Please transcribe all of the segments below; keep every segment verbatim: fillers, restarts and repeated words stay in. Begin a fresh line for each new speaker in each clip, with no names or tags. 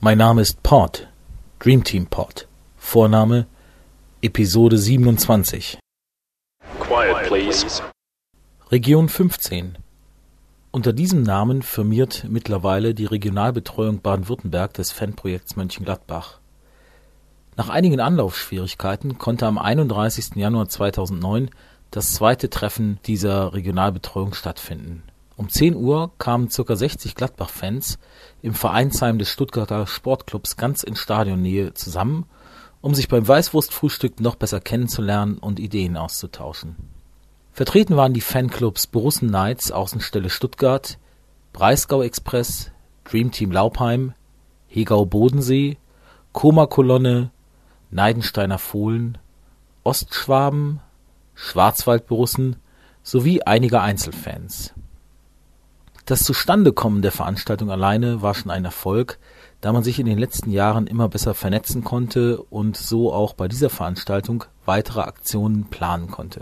Mein Name ist Pod, Dream Team Pod. Vorname Episode siebenundzwanzig.
Quiet, please.
Region fünfzehn. Unter diesem Namen firmiert mittlerweile die Regionalbetreuung Baden-Württemberg des Fanprojekts Mönchengladbach. Nach einigen Anlaufschwierigkeiten konnte am einunddreißigsten Januar zweitausendneun das zweite Treffen dieser Regionalbetreuung stattfinden. Um zehn Uhr kamen ca. sechzig Gladbach-Fans im Vereinsheim des Stuttgarter Sportclubs ganz in Stadionnähe zusammen, um sich beim Weißwurstfrühstück noch besser kennenzulernen und Ideen auszutauschen. Vertreten waren die Fanclubs Borussen Knights Außenstelle Stuttgart, Breisgau Express, Dream Team Laupheim, Hegau Bodensee, Koma Kolonne, Neidensteiner Fohlen, Ostschwaben, Schwarzwald Borussen sowie einige Einzelfans. Das Zustandekommen der Veranstaltung alleine war schon ein Erfolg, da man sich in den letzten Jahren immer besser vernetzen konnte und so auch bei dieser Veranstaltung weitere Aktionen planen konnte.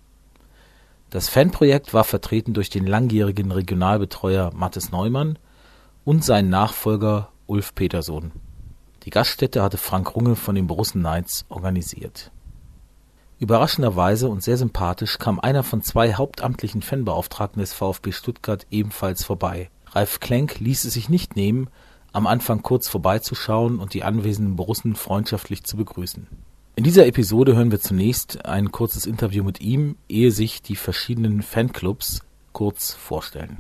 Das Fanprojekt war vertreten durch den langjährigen Regionalbetreuer Mathis Neumann und seinen Nachfolger Ulf Petersohn. Die Gaststätte hatte Frank Runge von den Borussen Knights organisiert. Überraschenderweise und sehr sympathisch kam einer von zwei hauptamtlichen Fanbeauftragten des VfB Stuttgart ebenfalls vorbei. Ralf Klenk ließ es sich nicht nehmen, am Anfang kurz vorbeizuschauen und die anwesenden Borussen freundschaftlich zu begrüßen. In dieser Episode hören wir zunächst ein kurzes Interview mit ihm, ehe sich die verschiedenen Fanclubs kurz vorstellen.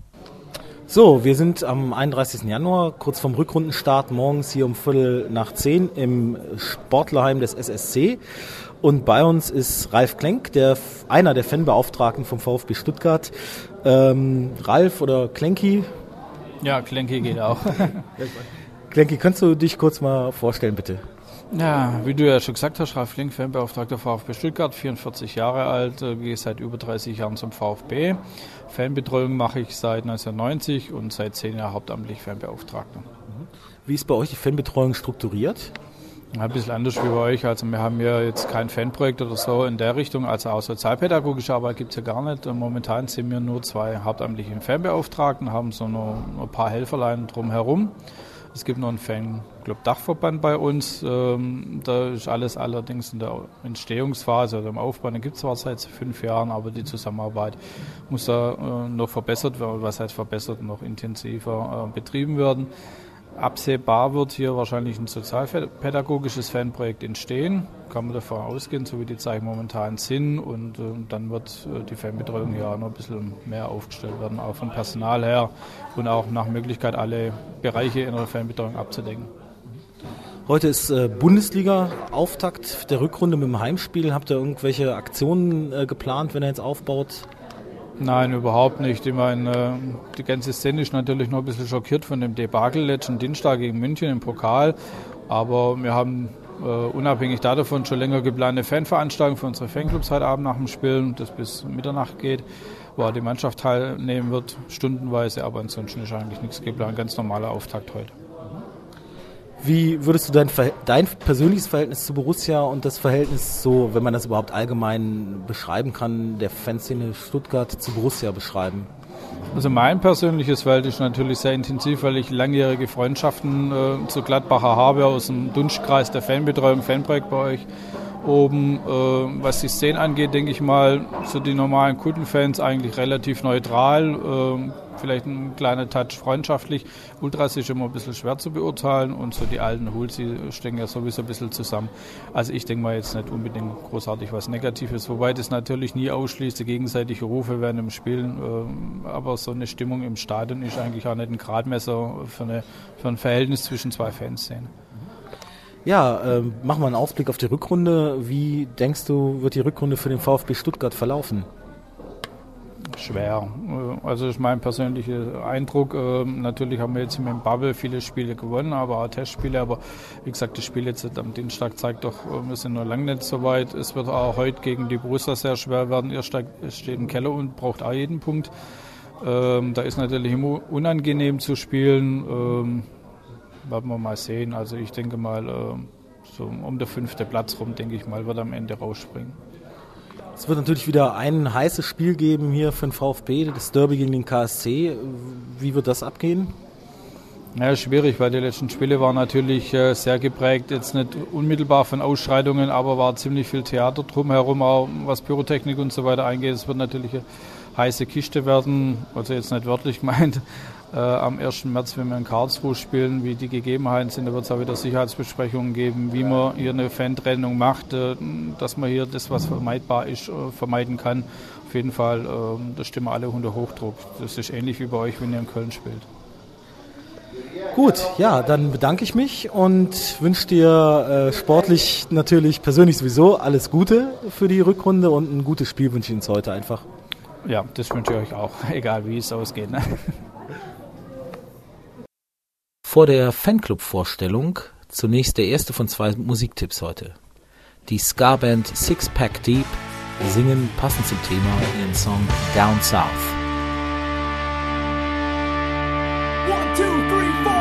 So, wir sind am einunddreißigsten Januar, kurz vorm Rückrundenstart, morgens hier um Viertel nach zehn im Sportlerheim des S S C. Und bei uns ist Ralf Klenk, der, einer der Fanbeauftragten vom VfB Stuttgart. Ähm, Ralf oder Klenki?
Ja, Klenki geht auch.
Klenki, kannst du dich kurz mal vorstellen, bitte?
Ja, wie du ja schon gesagt hast, Ralf Klenk, Fanbeauftragter VfB Stuttgart, vierundvierzig Jahre alt, gehe seit über dreißig Jahren zum VfB. Fanbetreuung mache ich seit neunzehnhundertneunzig und seit zehn Jahren hauptamtlich Fanbeauftragter.
Wie ist bei euch die Fanbetreuung strukturiert?
Ein bisschen anders wie bei euch. Also wir haben ja jetzt kein Fanprojekt oder so in der Richtung. Also auch sozialpädagogische Arbeit gibt es ja gar nicht. Momentan sind wir nur zwei hauptamtliche Fanbeauftragten, haben so noch ein paar Helferlein drumherum. Es gibt noch einen Fanclub-Dachverband bei uns. Da ist alles allerdings in der Entstehungsphase oder im Aufbau. Den gibt es zwar seit fünf Jahren, aber die Zusammenarbeit muss da noch verbessert werden, was heißt verbessert, noch intensiver betrieben werden. Absehbar wird hier wahrscheinlich ein sozialpädagogisches Fanprojekt entstehen. Kann man davon ausgehen, so wie die Zeichen momentan sind. Und äh, dann wird äh, die Fanbetreuung hier auch noch ein bisschen mehr aufgestellt werden, auch vom Personal her und auch nach Möglichkeit alle Bereiche in der Fanbetreuung abzudecken.
Heute ist äh, Bundesliga-Auftakt der Rückrunde mit dem Heimspiel. Habt ihr irgendwelche Aktionen äh, geplant, wenn ihr jetzt aufbaut?
Nein, überhaupt nicht. Ich meine, die ganze Szene ist natürlich noch ein bisschen schockiert von dem Debakel letzten Dienstag gegen München im Pokal. Aber wir haben äh, unabhängig davon schon länger geplante Fanveranstaltungen für unsere Fanclubs heute Abend nach dem Spiel, das bis Mitternacht geht, wo auch die Mannschaft teilnehmen wird, stundenweise. Aber ansonsten ist eigentlich nichts geplant. Ganz normaler Auftakt heute.
Wie würdest du dein, dein persönliches Verhältnis zu Borussia und das Verhältnis, so, wenn man das überhaupt allgemein beschreiben kann, der Fanszene Stuttgart zu Borussia beschreiben?
Also mein persönliches Verhältnis ist natürlich sehr intensiv, weil ich langjährige Freundschaften äh, zu Gladbacher habe, aus dem Dunstkreis der Fanbetreuung, Fanprojekt bei euch oben. Äh, was die Szene angeht, denke ich mal, so die normalen Kundenfans eigentlich relativ neutral, äh, vielleicht ein kleiner Touch freundschaftlich. Ultras ist immer ein bisschen schwer zu beurteilen und so die alten Hools, die stecken ja sowieso ein bisschen zusammen. Also ich denke mal jetzt nicht unbedingt großartig was Negatives, wobei das natürlich nie ausschließt, die gegenseitige Rufe während dem Spielen, aber so eine Stimmung im Stadion ist eigentlich auch nicht ein Gradmesser für, eine, für ein Verhältnis zwischen zwei Fanszenen.
Ja, äh, machen wir einen Ausblick auf die Rückrunde. Wie denkst du, wird die Rückrunde für den VfB Stuttgart verlaufen?
Schwer. Also das ist mein persönlicher Eindruck. Natürlich haben wir jetzt mit dem Bubble viele Spiele gewonnen, aber auch Testspiele. Aber wie gesagt, das Spiel jetzt am Dienstag zeigt doch, wir sind noch lange nicht so weit. Es wird auch heute gegen die Borussia sehr schwer werden. Ihr steht im Keller und braucht auch jeden Punkt. Da ist natürlich immer unangenehm zu spielen. Werden wir mal sehen. Also ich denke mal, so um den fünften Platz rum, denke ich mal, wird am Ende rausspringen.
Es wird natürlich wieder ein heißes Spiel geben hier für den VfB, das Derby gegen den K S C. Wie wird das abgehen?
Ja, schwierig, weil die letzten Spiele waren natürlich äh, sehr geprägt, jetzt nicht unmittelbar von Ausschreitungen, aber war ziemlich viel Theater drumherum, auch was Pyrotechnik und so weiter eingeht. Es wird natürlich eine heiße Kiste werden, also jetzt nicht wörtlich gemeint, äh, am ersten März, wenn wir in Karlsruhe spielen, wie die Gegebenheiten sind, da wird es auch wieder Sicherheitsbesprechungen geben, wie man hier eine Fantrennung macht, äh, dass man hier das, was vermeidbar ist, äh, vermeiden kann. Auf jeden Fall, äh, da stehen wir alle unter Hochdruck. Das ist ähnlich wie bei euch, wenn ihr in Köln spielt.
Gut, ja, dann bedanke ich mich und wünsche dir äh, sportlich natürlich, persönlich sowieso alles Gute für die Rückrunde und ein gutes Spiel wünsche ich uns heute einfach.
Ja, das wünsche ich euch auch, egal wie es ausgeht. Ne?
Vor der Fanclub-Vorstellung zunächst der erste von zwei Musiktipps heute. Die Ska-Band Six Pack Deep singen passend zum Thema ihren Song Down South.
One, two, three, four.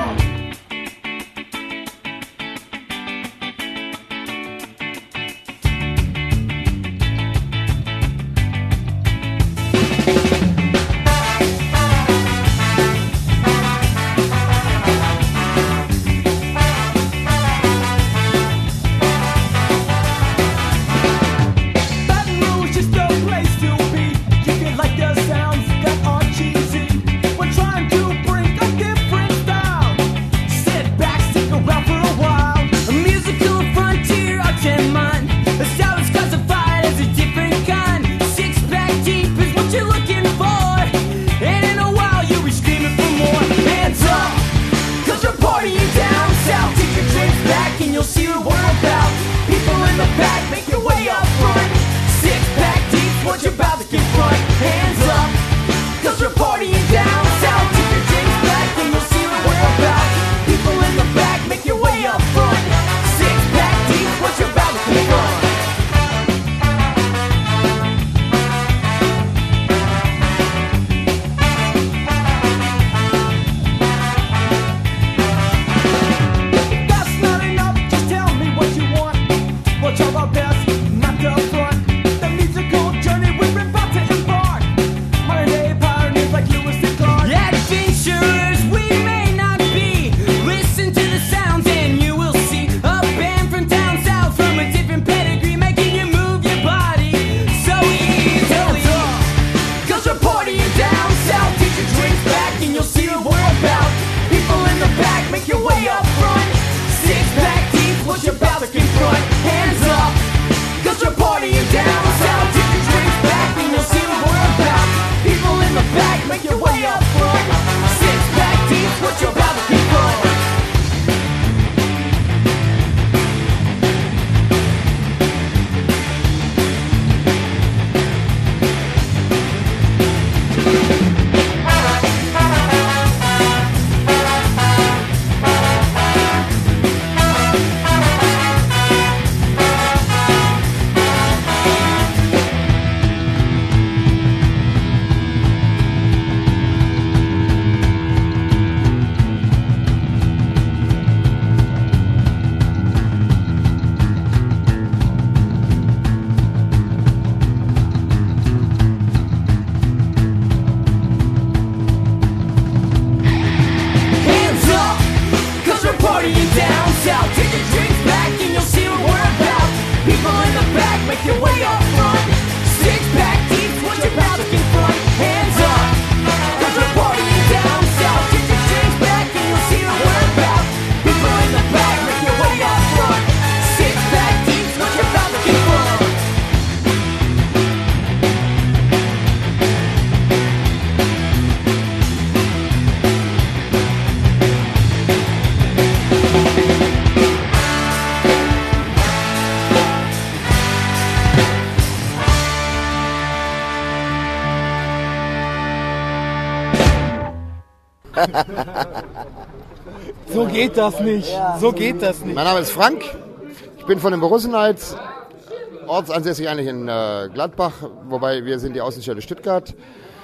So geht das nicht. So geht das nicht.
Mein Name ist Frank. Ich bin von den Borussenheits, ortsansässig eigentlich in äh, Gladbach, wobei wir sind die Außenstelle Stuttgart.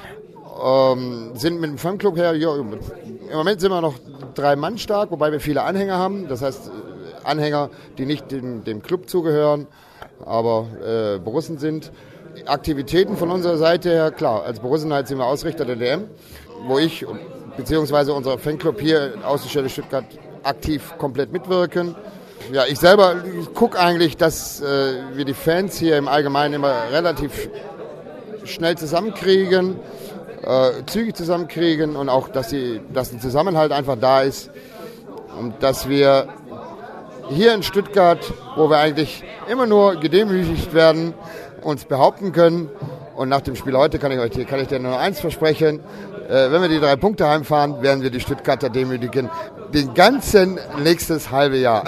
Ähm, sind mit dem Fanclub her, ja, im Moment sind wir noch drei Mann stark, wobei wir viele Anhänger haben. Das heißt, Anhänger, die nicht dem, dem Club zugehören, aber äh, Borussen sind. Aktivitäten von unserer Seite her, klar, als Borussenheit sind wir Ausrichter der D M, wo ich beziehungsweise unser Fanclub hier in Außenstelle Stuttgart aktiv komplett mitwirken. Ja, ich selber gucke eigentlich, dass äh, wir die Fans hier im Allgemeinen immer relativ schnell zusammenkriegen, äh, zügig zusammenkriegen und auch, dass, die, dass ein Zusammenhalt einfach da ist und dass wir hier in Stuttgart, wo wir eigentlich immer nur gedemütigt werden, uns behaupten können. Und nach dem Spiel heute kann ich euch kann ich dir nur eins versprechen. Äh, wenn wir die drei Punkte heimfahren, werden wir die Stuttgarter demütigen. Den ganzen nächstes halbe Jahr.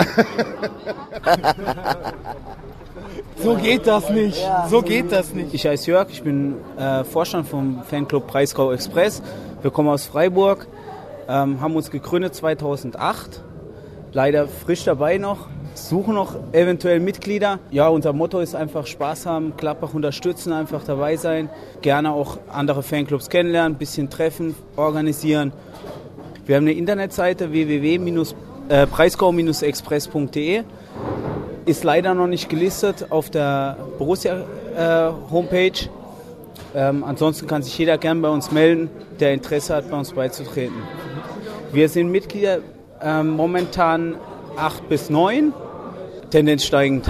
So geht das nicht. So geht das nicht.
Ich heiße Jörg, ich bin äh, Vorstand vom Fanclub Breisgau Express. Wir kommen aus Freiburg, ähm, haben uns gegründet zweitausendacht. Leider frisch dabei noch, suchen noch eventuell Mitglieder. Ja, unser Motto ist einfach Spaß haben, Gladbach unterstützen, einfach dabei sein. Gerne auch andere Fanclubs kennenlernen, ein bisschen treffen, organisieren. Wir haben eine Internetseite w w w Bindestrich breisgau Bindestrich express punkt d e. Ist leider noch nicht gelistet auf der Borussia äh, Homepage. Ähm, ansonsten kann sich jeder gern bei uns melden, der Interesse hat, bei uns beizutreten. Wir sind Mitglieder äh, momentan acht bis neun, Tendenz steigend.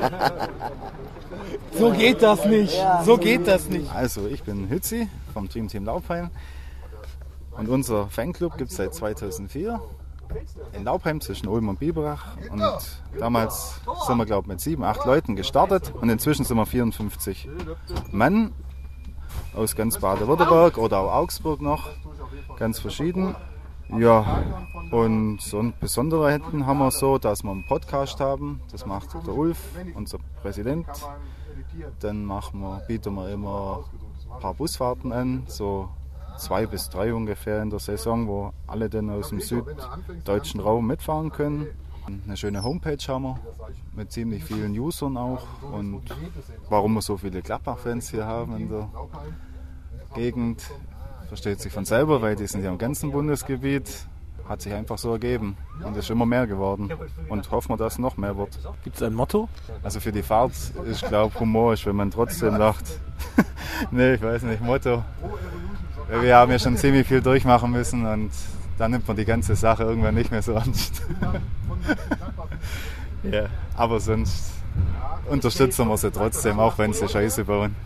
So geht das nicht. So geht das nicht.
Also ich bin Hützi vom Dream Team Laubheim und unser Fanclub gibt es seit zweitausendvier in Laubheim zwischen Ulm und Biberach und damals sind wir, glaube ich, mit sieben, acht Leuten gestartet und inzwischen sind wir vierundfünfzig Mann aus ganz Baden-Württemberg oder auch Augsburg noch, ganz verschieden. Ja, und so ein Besonderheiten haben wir so, dass wir einen Podcast haben, das macht der Ulf, unser Präsident. Dann machen wir, bieten wir immer ein paar Busfahrten an, so zwei bis drei ungefähr in der Saison, wo alle dann aus dem süddeutschen Raum mitfahren können. Eine schöne Homepage haben wir, mit ziemlich vielen Usern auch. Und warum wir so viele Gladbach-Fans hier haben in der Gegend, versteht sich von selber, weil die sind ja im ganzen Bundesgebiet. Hat sich einfach so ergeben und ist immer mehr geworden und hoffen wir, dass noch mehr wird.
Gibt es ein Motto?
Also für die Fahrt ist, glaube ich, Humor ist, wenn man trotzdem lacht. Nee, ich weiß nicht, Motto. Wir haben ja schon ziemlich viel durchmachen müssen und dann nimmt man die ganze Sache irgendwann nicht mehr so ernst. Ja, aber sonst unterstützen wir sie trotzdem, auch wenn sie Scheiße bauen.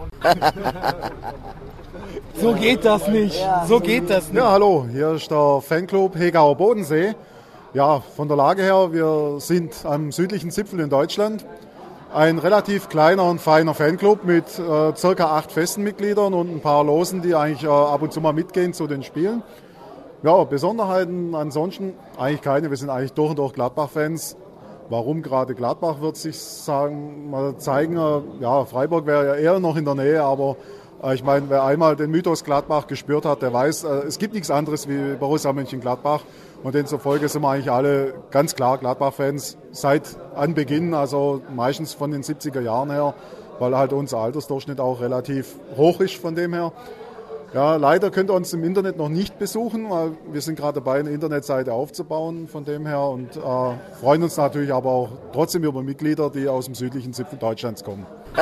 So geht das nicht. So geht das nicht.
Ja, hallo, hier ist der Fanclub Hegauer Bodensee. Ja, von der Lage her, wir sind am südlichen Zipfel in Deutschland. Ein relativ kleiner und feiner Fanclub mit äh, circa acht festen Mitgliedern und ein paar Losen, die eigentlich äh, ab und zu mal mitgehen zu den Spielen. Ja, Besonderheiten ansonsten eigentlich keine. Wir sind eigentlich durch und durch Gladbach-Fans. Warum gerade Gladbach, wird sich sagen, mal zeigen. Ja, Freiburg wäre ja eher noch in der Nähe, aber äh, ich meine, wer einmal den Mythos Gladbach gespürt hat, der weiß, äh, es gibt nichts anderes wie Borussia Mönchengladbach. Und demzufolge sind wir eigentlich alle ganz klar Gladbach-Fans seit Anbeginn, also meistens von den siebziger Jahren her, weil halt unser Altersdurchschnitt auch relativ hoch ist von dem her. Ja, leider könnt ihr uns im Internet noch nicht besuchen, weil wir sind gerade dabei, eine Internetseite aufzubauen von dem her und äh, freuen uns natürlich aber auch trotzdem über Mitglieder, die aus dem südlichen Zipfel Deutschlands kommen.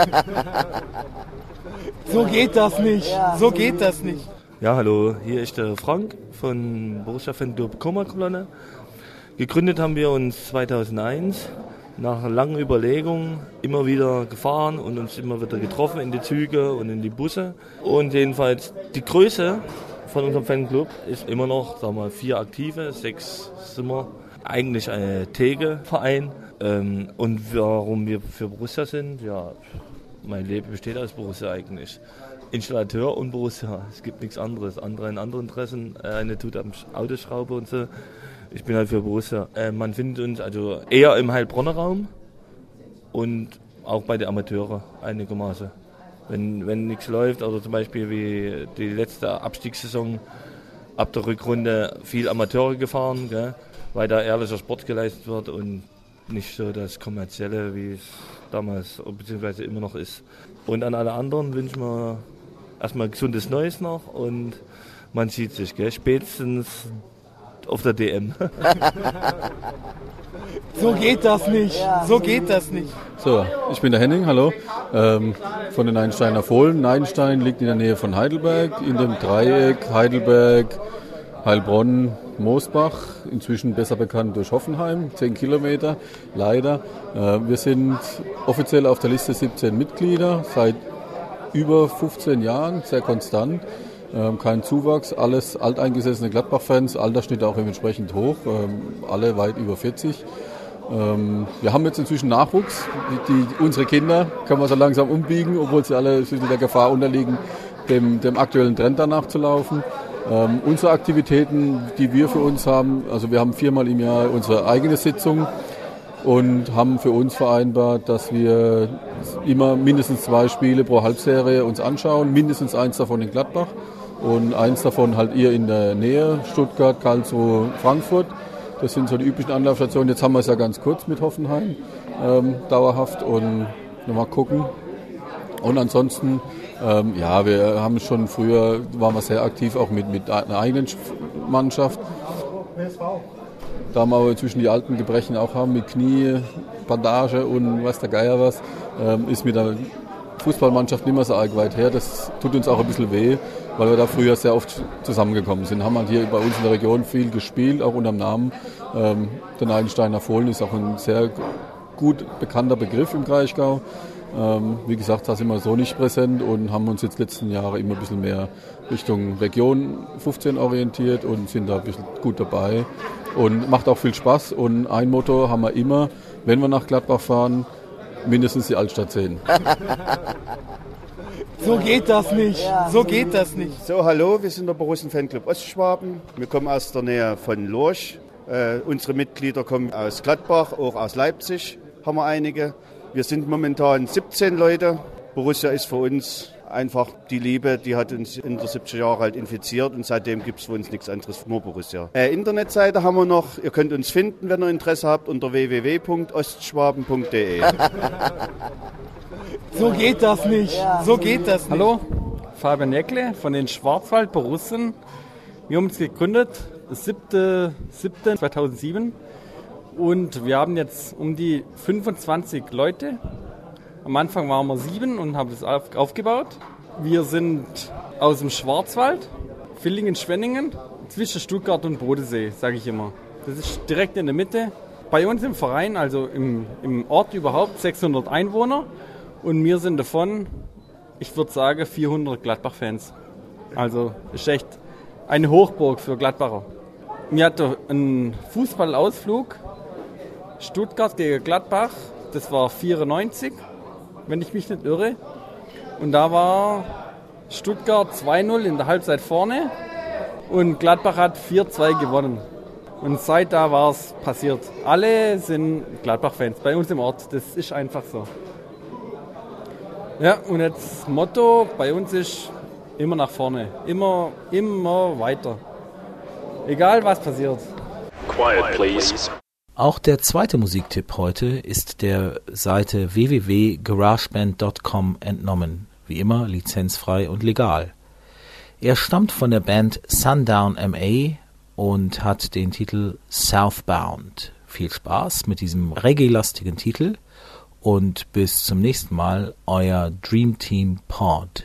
So geht das nicht. So geht das nicht.
Ja, hallo, hier ist der Frank von Borussia Fanclub Kummerkolonne. Gegründet haben wir uns zweitausendeins, nach langen Überlegungen immer wieder gefahren und uns immer wieder getroffen in die Züge und in die Busse. Und jedenfalls die Größe von unserem Fanclub ist immer noch, sagen wir, vier Aktive, sechs sind wir. Eigentlich ein Tege-Verein. Und warum wir für Borussia sind, ja, mein Leben besteht aus Borussia eigentlich. Installateur und Borussia, es gibt nichts anderes. Andere in anderen Interessen, eine tut am Autoschraube und so. Ich bin halt für Borussia. Äh, man findet uns also eher im Heilbronner Raum und auch bei den Amateuren einigermaßen. Wenn, wenn nichts läuft, oder zum Beispiel wie die letzte Abstiegssaison, ab der Rückrunde viel Amateure gefahren, gell, weil da ehrlicher Sport geleistet wird und nicht so das Kommerzielle, wie es damals bzw. immer noch ist. Und an alle anderen wünschen wir erstmal gesundes Neues noch und man sieht sich, gell, spätestens auf der D M.
So geht das nicht. So geht das nicht.
So, ich bin der Henning, hallo, ähm, von den Einsteiner Fohlen. Neinstein liegt in der Nähe von Heidelberg, in dem Dreieck Heidelberg, Heilbronn, Moosbach, inzwischen besser bekannt durch Hoffenheim, zehn Kilometer, leider. Wir sind offiziell auf der Liste siebzehn Mitglieder, seit über fünfzehn Jahren, sehr konstant. Kein Zuwachs, alles alteingesessene Gladbach-Fans, Altersschnitt auch entsprechend hoch, alle weit über vierzig. Wir haben jetzt inzwischen Nachwuchs, die, die, unsere Kinder können wir so langsam umbiegen, obwohl sie alle der Gefahr unterliegen, dem, dem aktuellen Trend danach zu laufen. Ähm, unsere Aktivitäten, die wir für uns haben, also wir haben viermal im Jahr unsere eigene Sitzung und haben für uns vereinbart, dass wir immer mindestens zwei Spiele pro Halbserie uns anschauen, mindestens eins davon in Gladbach und eins davon halt eher in der Nähe, Stuttgart, Karlsruhe, Frankfurt. Das sind so die üblichen Anlaufstationen. Jetzt haben wir es ja ganz kurz mit Hoffenheim, ähm, dauerhaft und nochmal gucken. Und ansonsten, ähm, ja, wir haben schon früher, waren wir sehr aktiv auch mit, mit einer eigenen Mannschaft. Da wir aber inzwischen die alten Gebrechen auch haben, mit Knie, Bandage und weiß der Geier was, ähm, ist mit der Fußballmannschaft nicht mehr so arg weit her. Das tut uns auch ein bisschen weh, weil wir da früher sehr oft zusammengekommen sind. Haben halt hier bei uns in der Region viel gespielt, auch unter dem Namen. Ähm, der Neidensteiner Fohlen ist auch ein sehr gut bekannter Begriff im Kraichgau. Ähm, wie gesagt, da sind wir so nicht präsent und haben uns jetzt letzten Jahre immer ein bisschen mehr Richtung Region fünfzehn orientiert und sind da ein bisschen gut dabei. Und macht auch viel Spaß. Und ein Motto haben wir immer, wenn wir nach Gladbach fahren, mindestens die Altstadt sehen.
So geht das nicht. So geht das nicht.
So, hallo, wir sind der Borussen-Fanclub Ostschwaben. Wir kommen aus der Nähe von Lorch. Äh, unsere Mitglieder kommen aus Gladbach, auch aus Leipzig haben wir einige. Wir sind momentan siebzehn Leute. Borussia ist für uns einfach die Liebe, die hat uns in der siebziger Jahre halt infiziert und seitdem gibt es für uns nichts anderes, nur Borussia. Äh, Internetseite haben wir noch, ihr könnt uns finden, wenn ihr Interesse habt, unter w w w punkt ostschwaben punkt d e.
So geht das nicht. So geht das nicht.
Hallo, Fabian Jäckle von den Schwarzwald Borussen. Wir haben uns gegründet, siebter siebter zweitausendsieben und wir haben jetzt um die fünfundzwanzig Leute. Am Anfang waren wir sieben und haben das aufgebaut. Wir sind aus dem Schwarzwald, Villingen-Schwenningen, zwischen Stuttgart und Bodensee, sage ich immer. Das ist direkt in der Mitte. Bei uns im Verein, also im, im Ort überhaupt, sechshundert Einwohner. Und wir sind davon, ich würde sagen, vierhundert Gladbach-Fans. Also ist echt eine Hochburg für Gladbacher. Wir hatten einen Fußballausflug, Stuttgart gegen Gladbach, das war vierundneunzig. Wenn ich mich nicht irre. Und da war Stuttgart zwei null in der Halbzeit vorne und Gladbach hat vier zwei gewonnen. Und seit da war es passiert. Alle sind Gladbach-Fans bei uns im Ort. Das ist einfach so. Ja, und jetzt Motto bei uns ist immer nach vorne. Immer, immer weiter. Egal was passiert.
Quiet, please.
Auch der zweite Musiktipp heute ist der Seite w w w punkt garageband punkt com entnommen. Wie immer lizenzfrei und legal. Er stammt von der Band Sundown M A und hat den Titel Southbound. Viel Spaß mit diesem reggae-lastigen Titel und bis zum nächsten Mal, euer Dream Team Pod.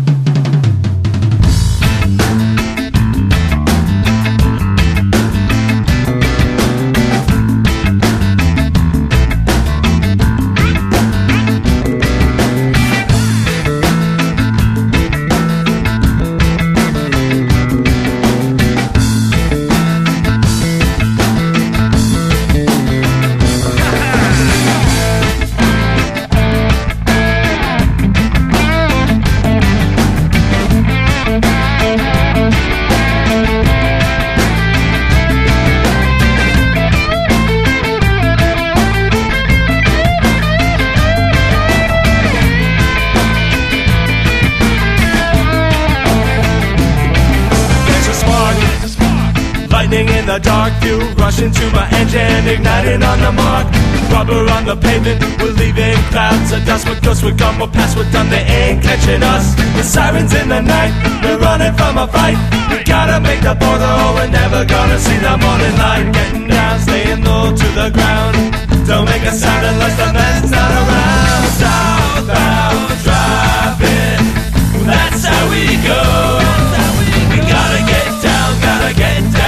In the dark, fuel rushing to my engine, igniting on the mark. Rubber on the pavement, we're leaving clouds of dust. We're ghosts, we're gone, we're past, we're done, they ain't catching us. The sirens in the night, we're running from a fight. We gotta make the border or we're never gonna see the morning light. Getting down, staying low to the ground. Don't make a sound unless the man's not around. Southbound driving, that's how we go. We gotta get down, gotta get down.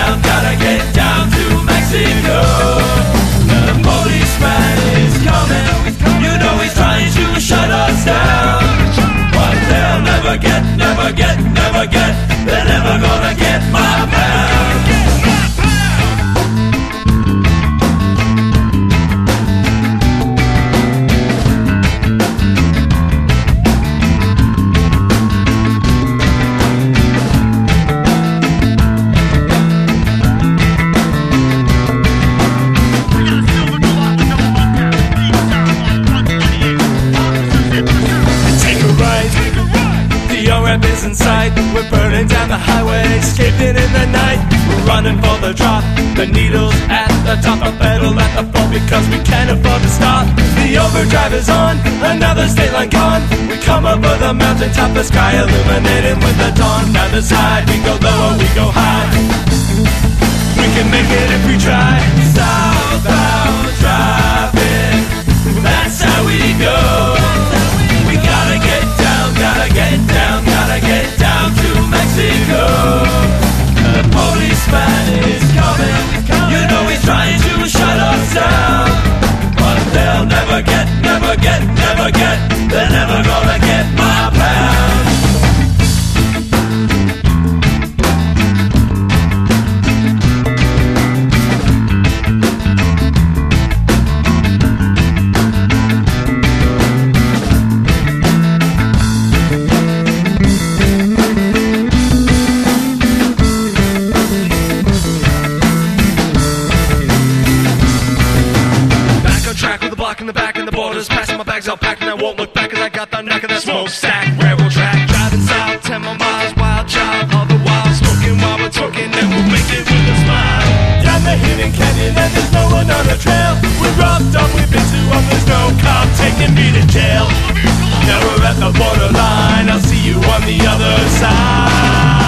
running for the drop. The needle's at the top, the pedal at the floor because we can't afford to stop. The overdrive is on, another state line gone. We come over the mountaintop, the sky illuminated with the dawn. Neither side, we go lower, we go high. We can make it if we try. Southbound driving, that's how we go. We gotta get down, gotta get down, gotta get down to Mexico. The policeman is coming, you know he's trying to shut us down. But they'll never get, never get, never get, they're never gonna get my pound. In the back and the borders, passing my bags out back and I won't look back cause I got the neck of that smokestack. Railroad track, driving south, ten more miles, wild child, all the while smoking while we're talking, and we'll make it with a smile. Down the hidden canyon and there's no one on the trail. We're robbed up, we've been to up, there's no cop taking me to jail. Now we're at the borderline, I'll see you on the other side.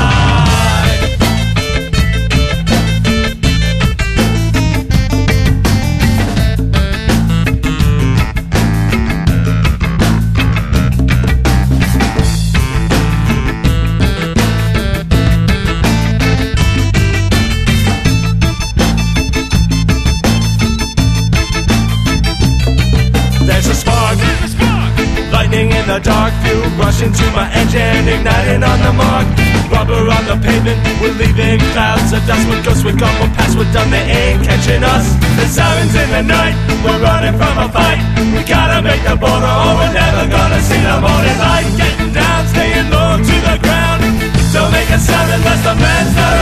The dark fuel rushing to my engine, igniting on the mark. Rubber on the pavement, we're leaving clouds of dust. We're ghosts, we're gone, we're past, we're done, they ain't catching us. The sirens in the night, we're running from a fight. We gotta make the border or we're never gonna see the morning light. Getting down, staying low to the ground. Don't make a sound unless the man's not